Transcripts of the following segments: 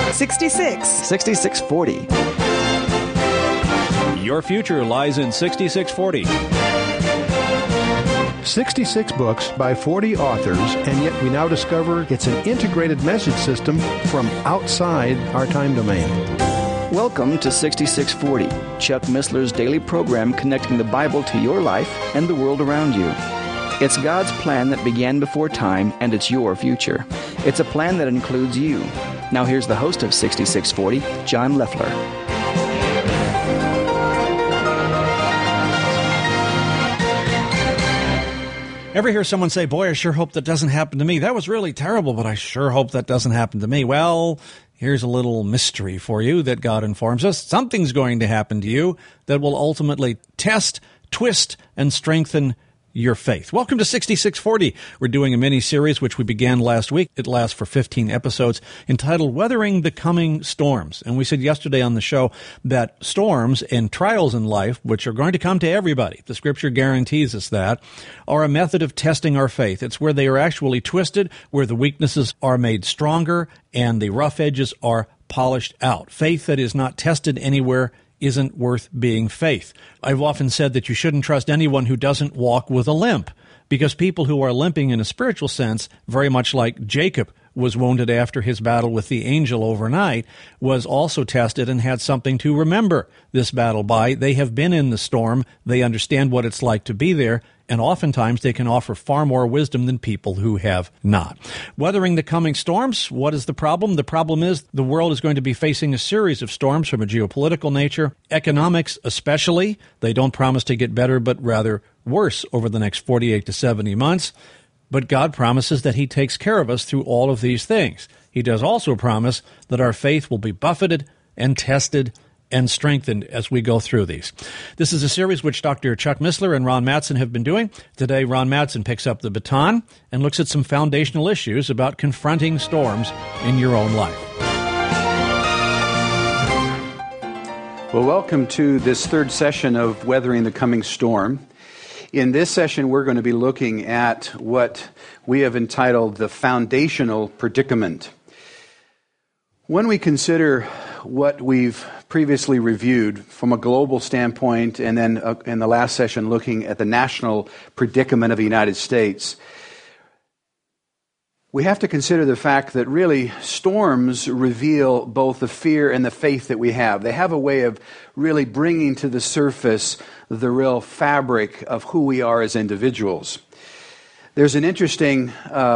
66. 6640. Your future lies in 6640. 66 books by 40 authors, and yet we now discover it's an integrated message system from outside our time domain. Welcome to 6640, Chuck Missler's daily program connecting the Bible to your life and the world around you. It's God's plan that began before time, and it's your future. It's a plan that includes you. Now here's the host of 6640, John Leffler. Ever hear someone say, boy, I sure hope that doesn't happen to me. That was really terrible, but I sure hope that doesn't happen to me. Well, here's a little mystery for you that God informs us. Something's going to happen to you that will ultimately test, twist, and strengthen your faith. Welcome to 6640. We're doing a mini-series which we began last week. It lasts for 15 episodes entitled Weathering the Coming Storms. And we said yesterday on the show that storms and trials in life, which are going to come to everybody, the Scripture guarantees us that, are a method of testing our faith. It's where they are actually twisted, where the weaknesses are made stronger and the rough edges are polished out. Faith that is not tested anywhere isn't worth being faith. I've often said that you shouldn't trust anyone who doesn't walk with a limp, because people who are limping in a spiritual sense, very much like Jacob was wounded after his battle with the angel overnight, was also tested and had something to remember this battle by. They have been in the storm. They understand what it's like to be there. And oftentimes they can offer far more wisdom than people who have not. Weathering the coming storms, what is the problem? The problem is the world is going to be facing a series of storms from a geopolitical nature, economics especially. They don't promise to get better, but rather worse over the next 48 to 70 months. But God promises that He takes care of us through all of these things. He does also promise that our faith will be buffeted and tested and strengthened as we go through these. This is a series which Dr. Chuck Missler and Ron Mattson have been doing. Today, Ron Mattson picks up the baton and looks at some foundational issues about confronting storms in your own life. Well, welcome to this third session of Weathering the Coming Storm. In this session, we're going to be looking at what we have entitled the foundational predicament. When we consider what we've previously reviewed from a global standpoint, and then in the last session looking at the national predicament of the United States, we have to consider the fact that really storms reveal both the fear and the faith that we have. They have a way of really bringing to the surface the real fabric of who we are as individuals. There's an interesting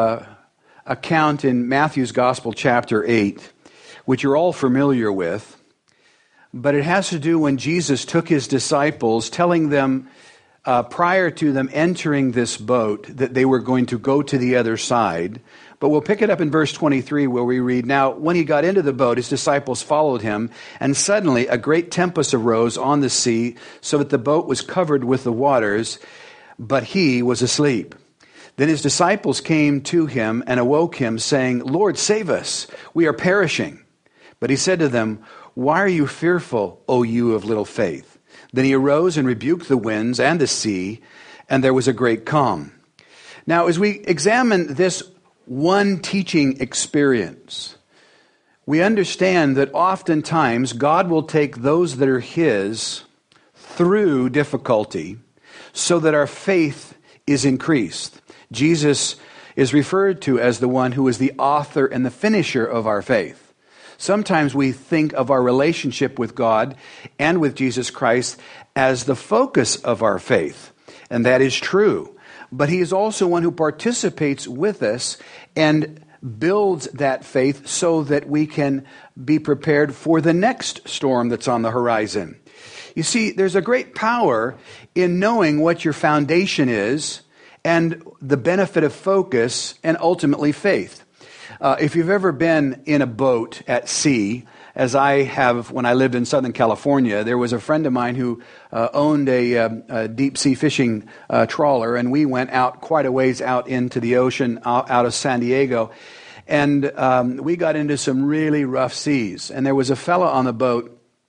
account in Matthew's Gospel, chapter 8, which you're all familiar with, but it has to do when Jesus took His disciples, telling them prior to them entering this boat that they were going to go to the other side. But we'll pick it up in verse 23 where we read, "Now, when He got into the boat, His disciples followed Him, and suddenly a great tempest arose on the sea, so that the boat was covered with the waters, but He was asleep. Then His disciples came to Him and awoke Him, saying, 'Lord, save us, we are perishing.' But He said to them, 'Why are you fearful, O you of little faith?' Then He arose and rebuked the winds and the sea, and there was a great calm." Now, as we examine this one teaching experience, we understand that oftentimes God will take those that are His through difficulty so that our faith is increased. Jesus is referred to as the one who is the author and the finisher of our faith. Sometimes we think of our relationship with God and with Jesus Christ as the focus of our faith, and that is true. But He is also one who participates with us and builds that faith so that we can be prepared for the next storm that's on the horizon. You see, there's a great power in knowing what your foundation is and the benefit of focus and ultimately faith. If you've ever been in a boat at sea, as I have when I lived in Southern California, there was a friend of mine who owned a deep sea fishing trawler, and we went out quite a ways out into the ocean out of San Diego, and we got into some really rough seas. And there was a fellow on the boat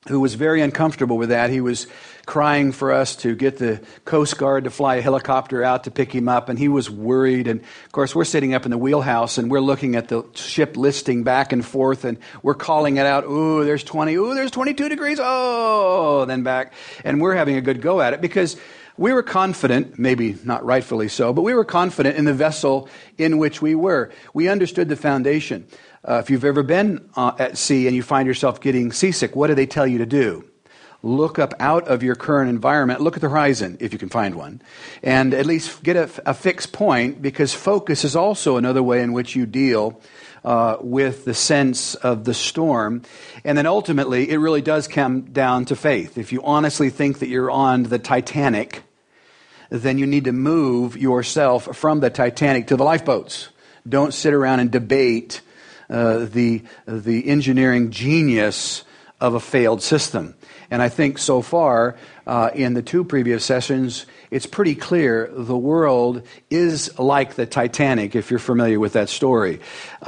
who was very uncomfortable with that. He was crying for us to get the Coast Guard to fly a helicopter out to pick him up, and he was worried. And, of course, we're sitting up in the wheelhouse, and we're looking at the ship listing back and forth, and we're calling it out, ooh, there's 20, ooh, there's 22 degrees, oh, then back. And we're having a good go at it because we were confident, maybe not rightfully so, but we were confident in the vessel in which we were. We understood the foundation. If you've ever been at sea and you find yourself getting seasick, what do they tell you to do? Look up out of your current environment, look at the horizon, if you can find one, and at least get a fixed point, because focus is also another way in which you deal with the sense of the storm. And then ultimately, it really does come down to faith. If you honestly think that you're on the Titanic, then you need to move yourself from the Titanic to the lifeboats. Don't sit around and debate the engineering genius of a failed system. And I think so far, in the two previous sessions, it's pretty clear the world is like the Titanic, if you're familiar with that story.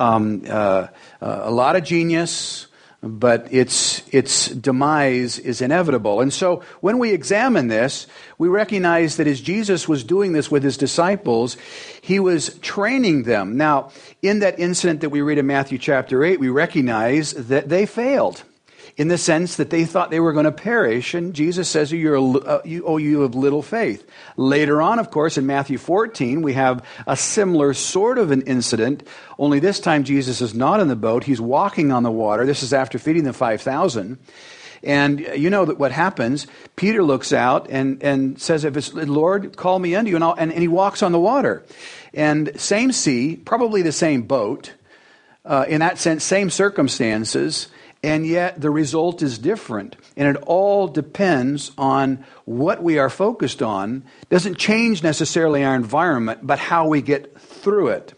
A lot of genius, but its demise is inevitable. And so when we examine this, we recognize that as Jesus was doing this with his disciples, he was training them. Now, in that incident that we read in Matthew chapter 8, we recognize that they failed, in the sense that they thought they were going to perish, and Jesus says, you have little faith. Later on, of course, in Matthew 14, we have a similar sort of an incident, only this time Jesus is not in the boat, he's walking on the water. This is after feeding the 5,000. And you know that what happens, Peter looks out and says, if it's Lord, call me unto you, and he walks on the water. And same sea, probably the same boat, in that sense, same circumstances, and yet the result is different. And it all depends on what we are focused on. It doesn't change necessarily our environment, but how we get through it.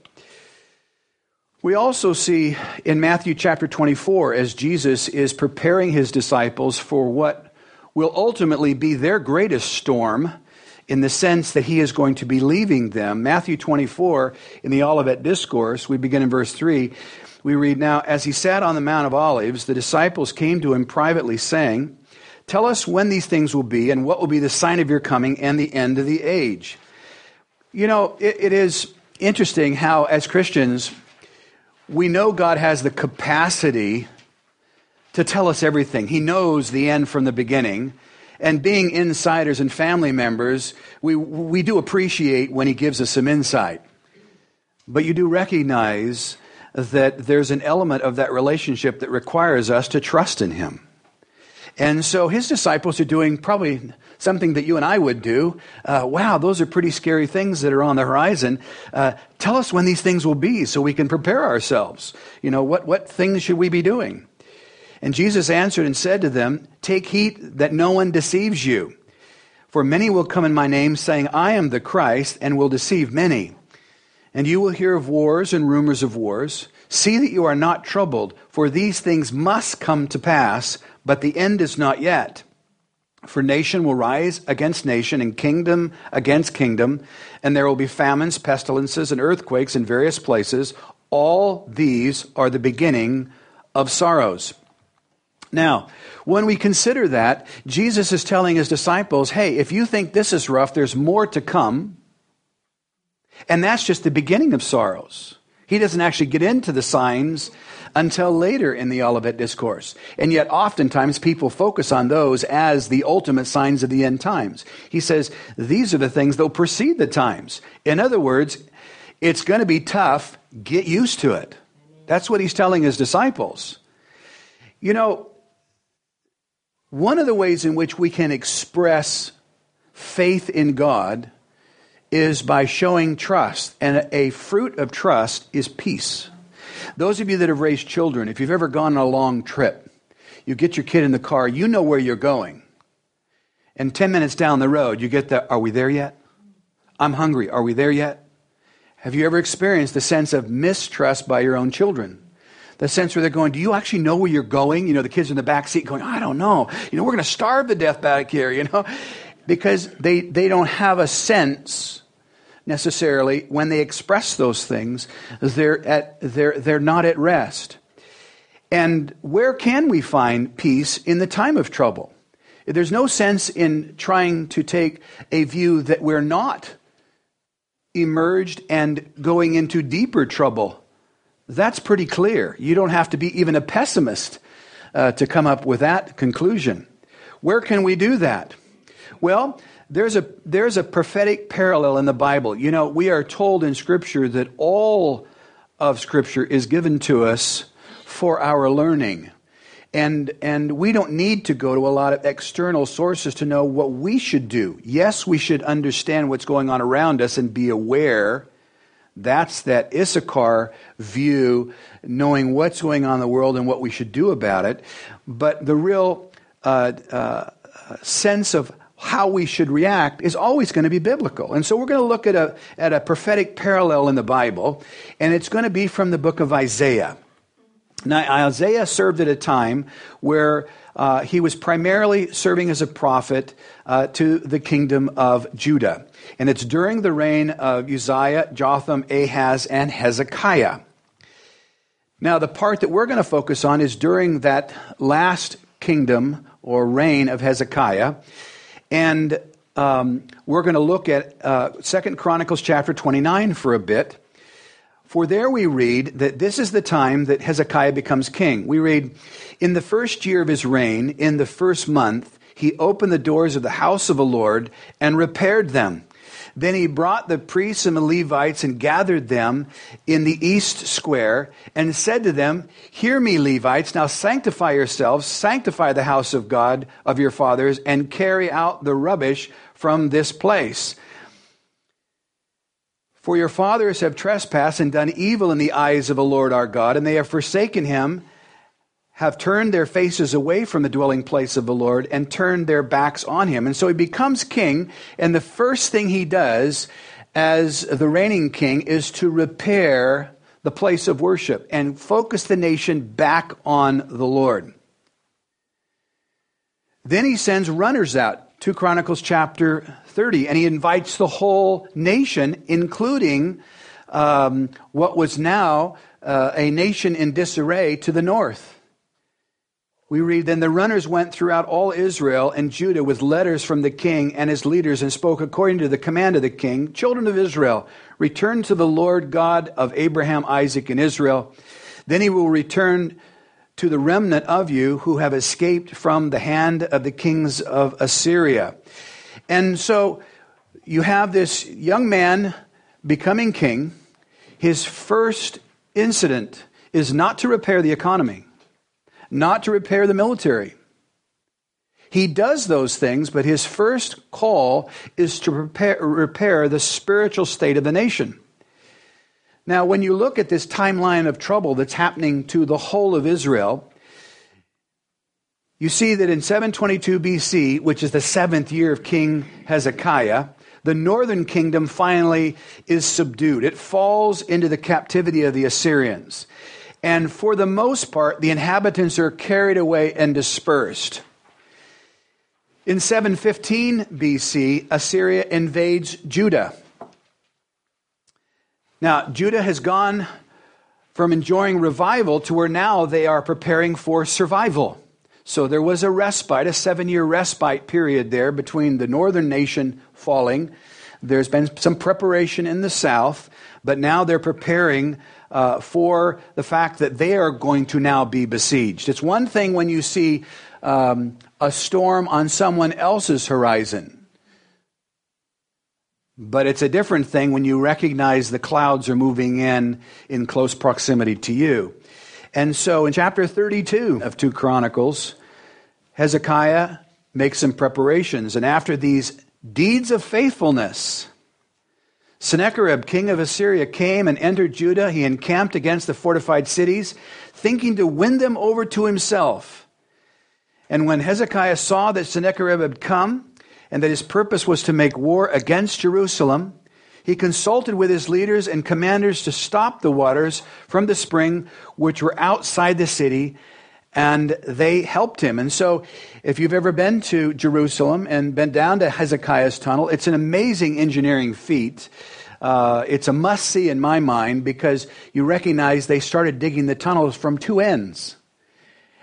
We also see in Matthew chapter 24, as Jesus is preparing his disciples for what will ultimately be their greatest storm, in the sense that he is going to be leaving them. Matthew 24, in the Olivet Discourse, we begin in verse 3, we read, now, as he sat on the Mount of Olives, the disciples came to him privately, saying, tell us when these things will be, and what will be the sign of your coming and the end of the age. You know, it is interesting how, as Christians, we know God has the capacity to tell us everything. He knows the end from the beginning. And being insiders and family members, we do appreciate when he gives us some insight. But you do recognize that there's an element of that relationship that requires us to trust in him. And so his disciples are doing probably something that you and I would do. Wow, those are pretty scary things that are on the horizon. Tell us when these things will be so we can prepare ourselves. You know, what things should we be doing? And Jesus answered and said to them, take heed that no one deceives you. For many will come in my name, saying, I am the Christ, and will deceive many. And you will hear of wars and rumors of wars. See that you are not troubled, for these things must come to pass, but the end is not yet. For nation will rise against nation, and kingdom against kingdom, and there will be famines, pestilences, and earthquakes in various places. All these are the beginning of sorrows. Now, when we consider that, Jesus is telling his disciples, hey, if you think this is rough, there's more to come. And that's just the beginning of sorrows. He doesn't actually get into the signs until later in the Olivet Discourse. And yet oftentimes people focus on those as the ultimate signs of the end times. He says, these are the things that will precede the times. In other words, it's going to be tough. Get used to it. That's what he's telling his disciples. You know, one of the ways in which we can express faith in God is by showing trust. And a fruit of trust is peace. Those of you that have raised children, if you've ever gone on a long trip, you get your kid in the car, you know where you're going. And 10 minutes down the road, you get the, are we there yet? I'm hungry. Are we there yet? Have you ever experienced the sense of mistrust by your own children? The sense where they're going, do you actually know where you're going? You know, the kids in the back seat going, I don't know. You know, we're going to starve to death back here, you know. Because they don't have a sense necessarily when they express those things, they're not at rest. And where can we find peace in the time of trouble? There's no sense in trying to take a view that we're not emerged and going into deeper trouble. That's pretty clear. You don't have to be even a pessimist to come up with that conclusion. Where can we do that? Well, there's a prophetic parallel in the Bible. You know, we are told in Scripture that all of Scripture is given to us for our learning. And we don't need to go to a lot of external sources to know what we should do. Yes, we should understand what's going on around us and be aware. That's that Issachar view, knowing what's going on in the world and what we should do about it. But the real sense of how we should react is always going to be biblical. And so we're going to look at a prophetic parallel in the Bible, and it's going to be from the book of Isaiah. Now, Isaiah served at a time where he was primarily serving as a prophet to the kingdom of Judah. And it's during the reign of Uzziah, Jotham, Ahaz, and Hezekiah. Now, the part that we're going to focus on is during that last kingdom or reign of Hezekiah. And we're going to look at 2 Chronicles chapter 29 for a bit. For there we read that this is the time that Hezekiah becomes king. We read, in the first year of his reign, in the first month, he opened the doors of the house of the Lord and repaired them. Then he brought the priests and the Levites and gathered them in the east square and said to them, hear me, Levites, now sanctify yourselves, sanctify the house of God of your fathers, and carry out the rubbish from this place. For your fathers have trespassed and done evil in the eyes of the Lord our God, and they have forsaken him, have turned their faces away from the dwelling place of the Lord, and turned their backs on him. And so he becomes king, and the first thing he does as the reigning king is to repair the place of worship and focus the nation back on the Lord. Then he sends runners out. 2 Chronicles chapter 30, and he invites the whole nation, including what was now a nation in disarray to the north. We read, then the runners went throughout all Israel and Judah with letters from the king and his leaders and spoke according to the command of the king. Children of Israel, return to the Lord God of Abraham, Isaac, and Israel. Then he will return to the remnant of you who have escaped from the hand of the kings of Assyria. And so you have this young man becoming king. His first incident is not to repair the economy, not to repair the military. He does those things, but his first call is to repair the spiritual state of the nation. Now, when you look at this timeline of trouble that's happening to the whole of Israel, you see that in 722 BC, which is the 7th year of King Hezekiah, the northern kingdom finally is subdued. It falls into the captivity of the Assyrians. And for the most part, the inhabitants are carried away and dispersed. In 715 BC, Assyria invades Judah. Now, Judah has gone from enjoying revival to where now they are preparing for survival. So there was a respite, a 7-year respite period there between the northern nation falling. There's been some preparation in the south, but now they're preparing for the fact that they are going to now be besieged. It's one thing when you see a storm on someone else's horizon. But it's a different thing when you recognize the clouds are moving in close proximity to you. And so in chapter 32 of 2 Chronicles, Hezekiah makes some preparations. And after these deeds of faithfulness, Sennacherib, king of Assyria, came and entered Judah. He encamped against the fortified cities, thinking to win them over to himself. And when Hezekiah saw that Sennacherib had come, and that his purpose was to make war against Jerusalem, he consulted with his leaders and commanders to stop the waters from the spring which were outside the city, and they helped him. And so if you've ever been to Jerusalem and been down to Hezekiah's tunnel, it's an amazing engineering feat. It's a must-see in my mind because you recognize they started digging the tunnels from two ends.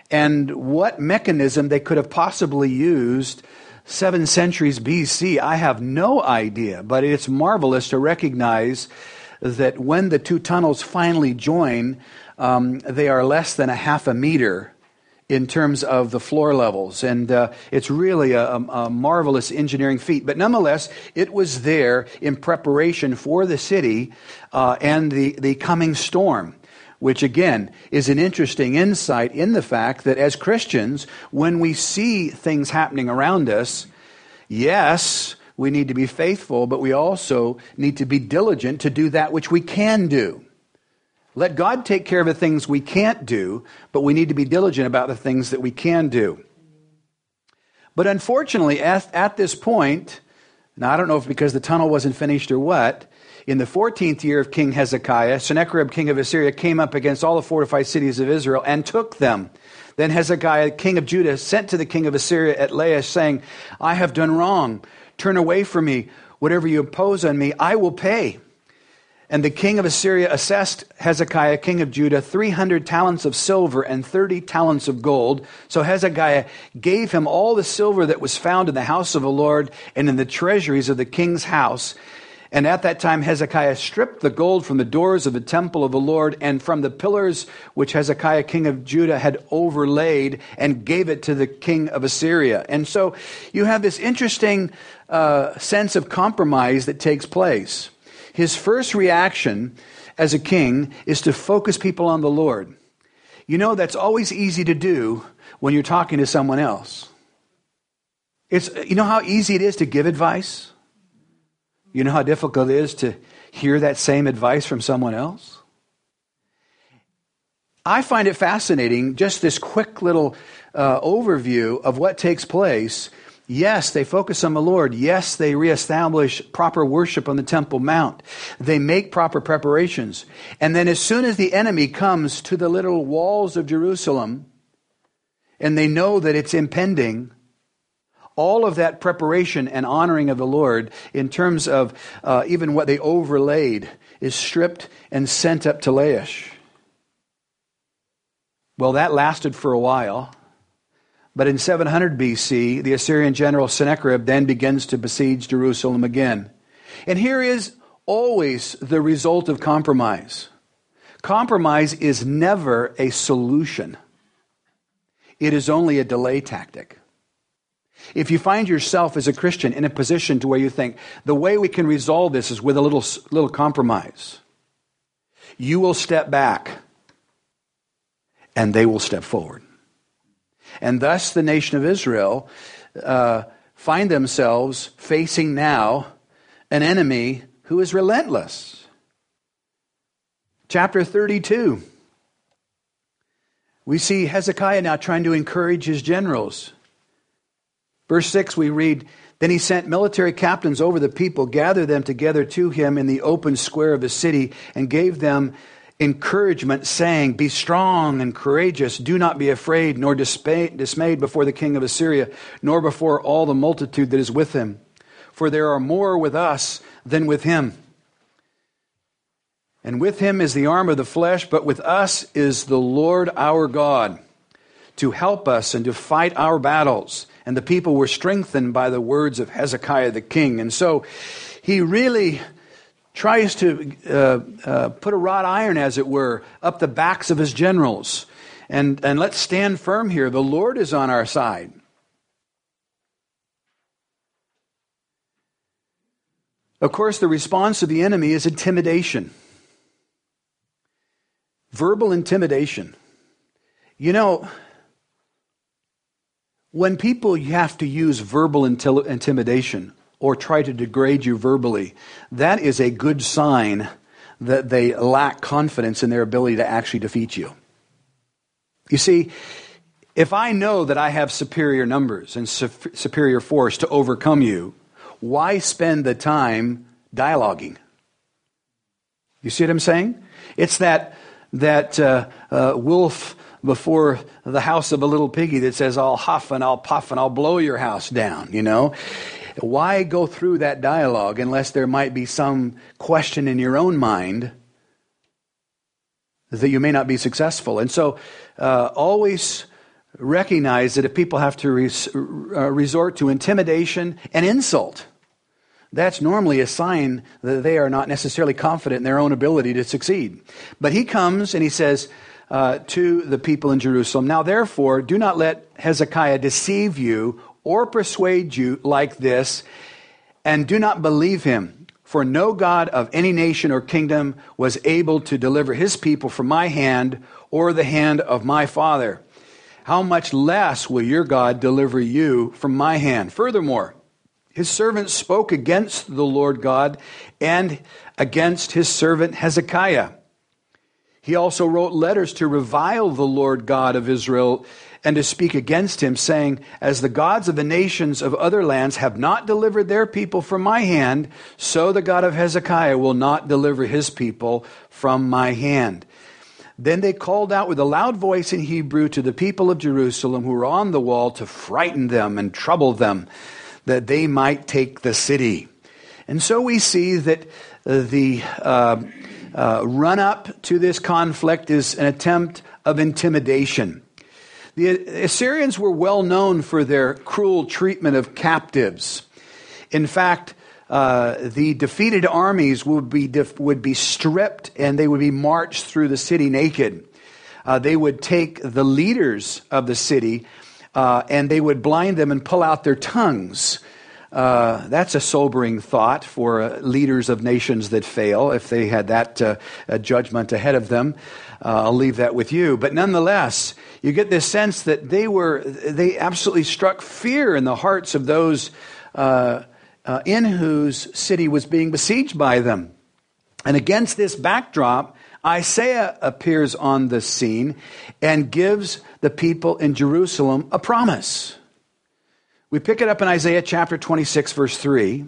And what mechanism they could have possibly used 7 centuries BC, I have no idea. But it's marvelous to recognize that when the two tunnels finally join, they are less than a half a meter in terms of the floor levels. And it's really a marvelous engineering feat. But nonetheless, it was there in preparation for the city and the coming storm, which again is an interesting insight in the fact that as Christians, when we see things happening around us, yes, we need to be faithful, but we also need to be diligent to do that which we can do. Let God take care of the things we can't do, but we need to be diligent about the things that we can do. But unfortunately, at this point, now I don't know if because the tunnel wasn't finished or what, in the 14th year of King Hezekiah, Sennacherib, king of Assyria, came up against all the fortified cities of Israel and took them. Then Hezekiah, king of Judah, sent to the king of Assyria at Laish, saying, I have done wrong. Turn away from me. Whatever you impose on me, I will pay. And the king of Assyria assessed Hezekiah, king of Judah, 300 talents of silver and 30 talents of gold. So Hezekiah gave him all the silver that was found in the house of the Lord and in the treasuries of the king's house. And at that time Hezekiah stripped the gold from the doors of the temple of the Lord and from the pillars which Hezekiah, king of Judah, had overlaid, and gave it to the king of Assyria. And so you have this interesting sense of compromise that takes place. His first reaction as a king is to focus people on the Lord. You know, that's always easy to do when you're talking to someone else. You know how easy it is to give advice? You know how difficult it is to hear that same advice from someone else? I find it fascinating, just this quick little overview of what takes place. Yes, they focus on the Lord. Yes, they reestablish proper worship on the Temple Mount. They make proper preparations. And then as soon as the enemy comes to the little walls of Jerusalem, and they know that it's impending, all of that preparation and honoring of the Lord in terms of even what they overlaid is stripped and sent up to Laish. Well, that lasted for a while. But in 700 BC, the Assyrian general Sennacherib then begins to besiege Jerusalem again. And here is always the result of compromise. Compromise is never a solution. It is only a delay tactic. If you find yourself as a Christian in a position to where you think, the way we can resolve this is with a little compromise, you will step back and they will step forward. And thus the nation of Israel find themselves facing now an enemy who is relentless. Chapter 32. We see Hezekiah now trying to encourage his generals. Verse 6 we read, Then he sent military captains over the people, gathered them together to him in the open square of the city, and gave them encouragement, saying, Be strong and courageous. Do not be afraid nor dismayed before the king of Assyria, nor before all the multitude that is with him. For there are more with us than with him. And with him is the arm of the flesh, but with us is the Lord our God, to help us and to fight our battles. And the people were strengthened by the words of Hezekiah the king. And so he really tries to put a wrought iron, as it were, up the backs of his generals. And let's stand firm here. The Lord is on our side. Of course, the response of the enemy is intimidation. Verbal intimidation. You know, when people have to use verbal intimidation or try to degrade you verbally, that is a good sign that they lack confidence in their ability to actually defeat you. You see, if I know that I have superior numbers and superior force to overcome you, why spend the time dialoguing? You see what I'm saying? It's that wolf before the house of a little piggy that says, I'll huff and I'll puff and I'll blow your house down, you know? Why go through that dialogue unless there might be some question in your own mind that you may not be successful? And so always recognize that if people have to resort to intimidation and insult, that's normally a sign that they are not necessarily confident in their own ability to succeed. But he comes and he says to the people in Jerusalem, "Now therefore, do not let Hezekiah deceive you or persuade you like this, and do not believe him. For no God of any nation or kingdom was able to deliver his people from my hand or the hand of my father. How much less will your God deliver you from my hand? Furthermore, his servant spoke against the Lord God and against his servant Hezekiah. He also wrote letters to revile the Lord God of Israel and to speak against him, saying, as the gods of the nations of other lands have not delivered their people from my hand, so the God of Hezekiah will not deliver his people from my hand." Then they called out with a loud voice in Hebrew to the people of Jerusalem who were on the wall to frighten them and trouble them, that they might take the city. And so we see that the run-up to this conflict is an attempt of intimidation. The Assyrians were well known for their cruel treatment of captives. In fact, the defeated armies would be stripped and they would be marched through the city naked. They would take the leaders of the city and they would blind them and pull out their tongues. That's a sobering thought for leaders of nations that fail, if they had that judgment ahead of them. I'll leave that with you. But nonetheless, you get this sense that they absolutely struck fear in the hearts of those in whose city was being besieged by them. And against this backdrop, Isaiah appears on the scene and gives the people in Jerusalem a promise. We pick it up in Isaiah chapter 26, verse 3.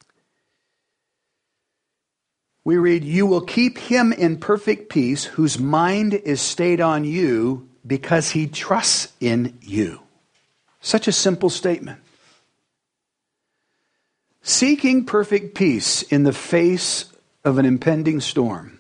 We read, "You will keep him in perfect peace, whose mind is stayed on you, because he trusts in you." Such a simple statement. Seeking perfect peace in the face of an impending storm.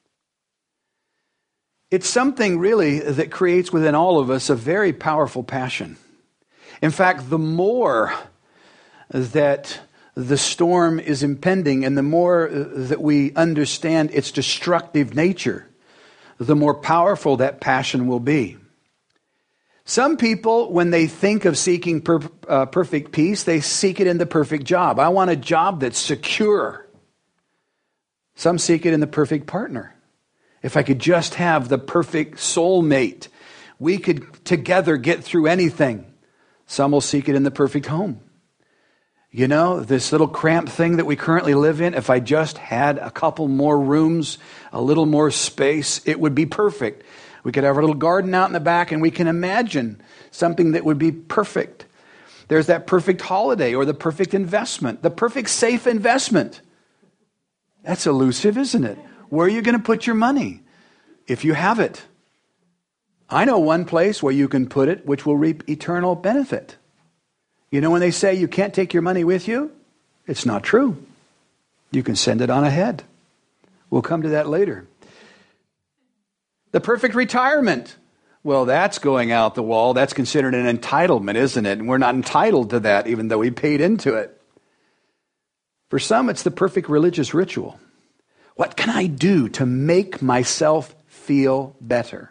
It's something really that creates within all of us a very powerful passion. In fact, the more that the storm is impending and the more that we understand its destructive nature, the more powerful that passion will be. Some people, when they think of seeking perfect peace, they seek it in the perfect job. I want a job that's secure. Some seek it in the perfect partner. If I could just have the perfect soulmate, we could together get through anything. Some will seek it in the perfect home. You know, this little cramped thing that we currently live in, if I just had a couple more rooms, a little more space, it would be perfect. We could have our little garden out in the back and we can imagine something that would be perfect. There's that perfect holiday or the perfect investment, the perfect safe investment. That's elusive, isn't it? Where are you going to put your money if you have it? I know one place where you can put it which will reap eternal benefit. You know when they say you can't take your money with you? It's not true. You can send it on ahead. We'll come to that later. The perfect retirement. Well, that's going out the wall. That's considered an entitlement, isn't it? And we're not entitled to that even though we paid into it. For some, it's the perfect religious ritual. What can I do to make myself feel better?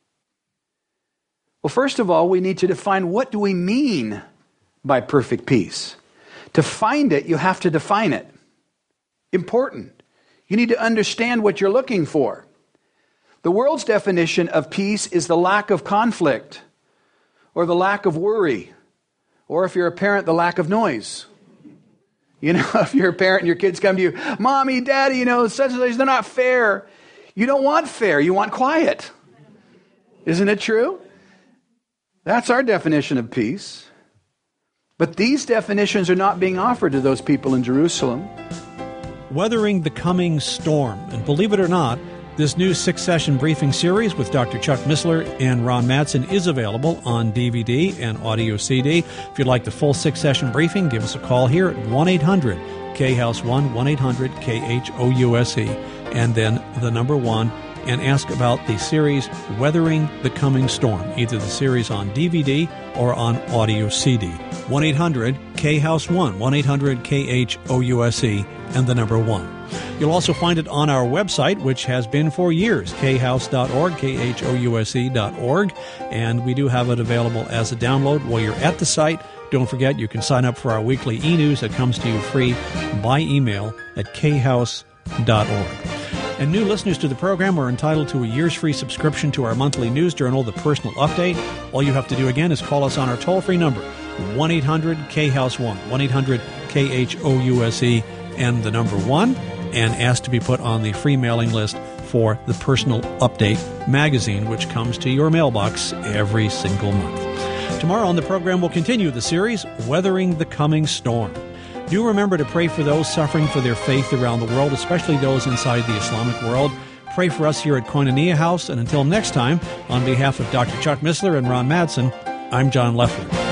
Well, first of all, we need to define what do we mean by perfect peace. To find it, you have to define it. Important. You need to understand what you're looking for. The world's definition of peace is the lack of conflict, or the lack of worry, or if you're a parent, the lack of noise. You know, if you're a parent and your kids come to you, Mommy, Daddy, you know, such and such, they're not fair. You don't want fair, you want quiet. Isn't it true? That's our definition of peace. But these definitions are not being offered to those people in Jerusalem. Weathering the Coming Storm. And believe it or not, this new 6-session briefing series with Dr. Chuck Missler and Ron Madsen is available on DVD and audio CD. If you'd like the full 6-session briefing, give us a call here at 1-800-KHOUSE1, 1-800-KHOUSE, and then the number 1, and ask about the series Weathering the Coming Storm, either the series on DVD or on audio CD. 1-800-K-HOUSE-1, 1-800-KHOUSE, and the number 1. You'll also find it on our website, which has been for years, khouse.org, KHOUSE.org, and we do have it available as a download. While you're at the site, don't forget you can sign up for our weekly e-news that comes to you free by email at khouse.org. And new listeners to the program are entitled to a year's free subscription to our monthly news journal, The Personal Update. All you have to do again is call us on our toll-free number, 1-800-K-HOUSE-1, 1-800-KHOUSE, and the number 1, and ask to be put on the free mailing list for the Personal Update magazine, which comes to your mailbox every single month. Tomorrow on the program, we'll continue the series, Weathering the Coming Storm. Do remember to pray for those suffering for their faith around the world, especially those inside the Islamic world. Pray for us here at Koinonia House, and until next time, on behalf of Dr. Chuck Missler and Ron Madsen, I'm John Leffler.